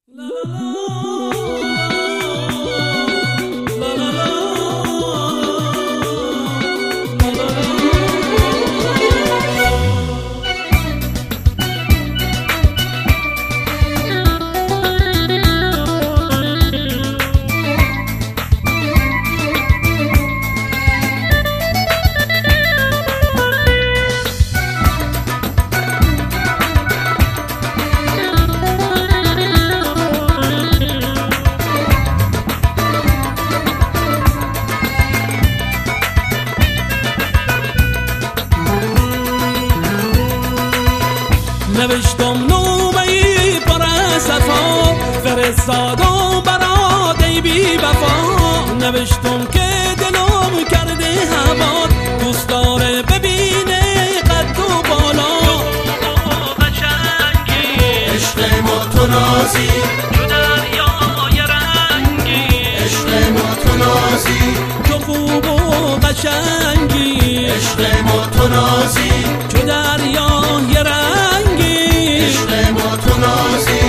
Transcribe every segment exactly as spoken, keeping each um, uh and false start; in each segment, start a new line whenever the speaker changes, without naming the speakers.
نوشتم نوبه‌ای پر صفا، فرستادم برات ای بی وفا. نوشتم که دلم کرده هوا، دوست داره ببینه قد و بالا. قشنگی
عشق ما تو نازی،
تو دریای رنگی.
عشق ما تو نازی،
تو خوب و قشنگی.
عشق ما تو نازی،
تو دریای رنگی.
عشق ما تو نازی.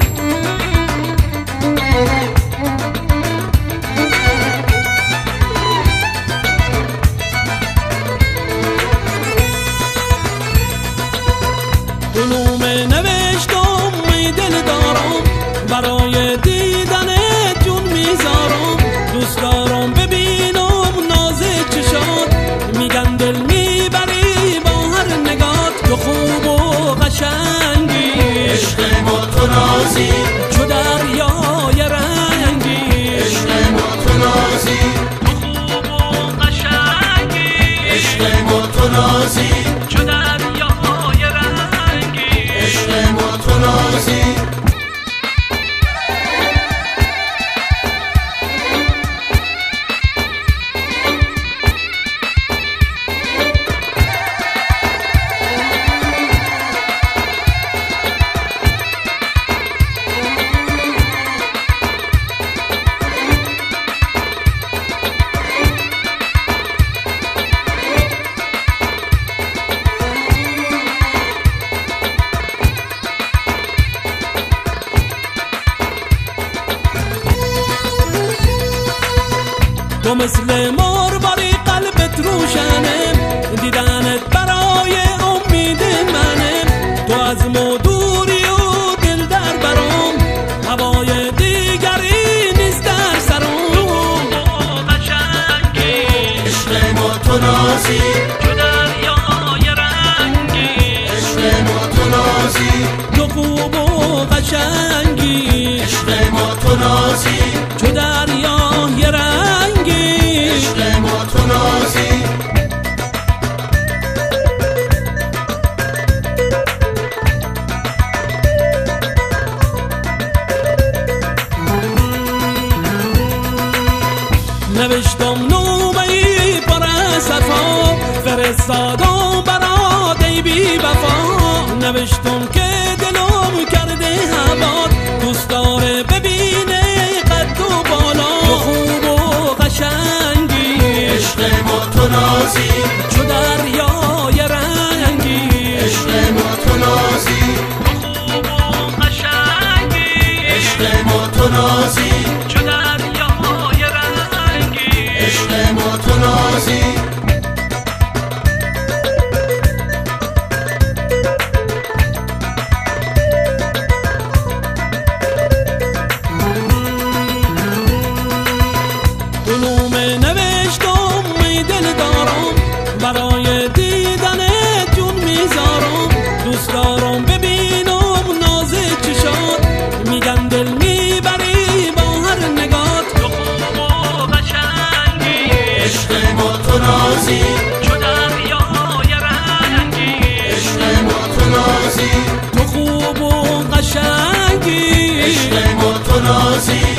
علوم نوشتم ای دل دارم، برای دیدنت جون میذارم. دوست دارم ببینم ناز چشات، میگن دل میبری با هر نگات. تو خوب و قشنگی،
عشق ما تو نازی،
تو دریای رنگی.
عشق ما تو نازی،
تو خوب و قشنگی.
عشق ما تو نازی،
تو دریای رنگی.
عشق ما تو نازی.
تو مثل مرواری قلبت روشنه، دیدنت برای امید منه. تو از ما دوری و دل در برام، هوای دیگری نیست در سرم. قشنگی
عشق ما تو نازی،
تو دریای رنگی.
عشق ما تو نازی،
تو خوب و قشنگی.
عشق ما تو نازی،
تو دریای رنگی.
عشق ما تو نازی.
نوشتم نوبه‌ای پر صفا، فرستادم برات ای بی وفا. نوشتم که دلم کرده هوا، دوست داره ببینه قد و بالا. تو خوب و قشنگی،
عشق ما تو نازی،
تو دریای رنگی.
عشق ما تو نازی،
تو خوب و قشنگی.
عشق ما تو نازی،
تو دریای رنگی.
عشق ما تو نازی.
علوم نوشتم ای دل دارم، برای دیدنت جون میذارم. دوست دارم ببینم ناز چشات، میگن دل میبری با هر نگات. تو خوب و قشنگی،
عشق ما تو نازی،
تو دریای رنگی.
عشق ما تو نازی،
تو خوب و قشنگی.
عشق ما تو نازی.